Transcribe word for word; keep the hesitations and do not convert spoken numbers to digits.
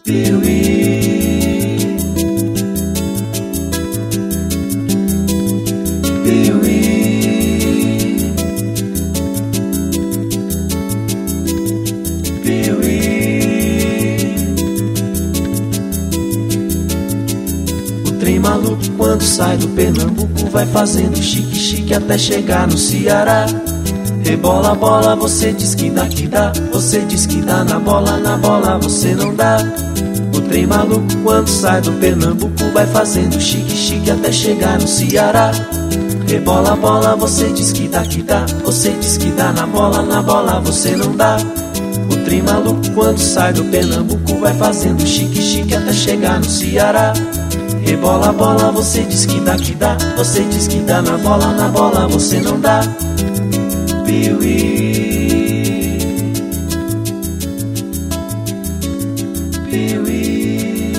Piuí, Piuí, Piuí. O trem maluco quando sai do Pernambuco vai fazendo chique-chique até chegar no Ceará. Rebola, bola, você diz que dá, que dá. Você diz que dá na bola, na bola você não dá. O trem maluco quando sai do Pernambuco vai fazendo chique-chique até chegar no Ceará. Rebola, bola, você diz que dá, que dá. Você diz que dá na bola, na bola você não dá. O trem maluco quando sai do Pernambuco vai fazendo chique-chique até chegar no Ceará. Rebola, bola, você diz que dá, que dá. Você diz que dá na bola, na bola você não dá. Piuí, Piuí.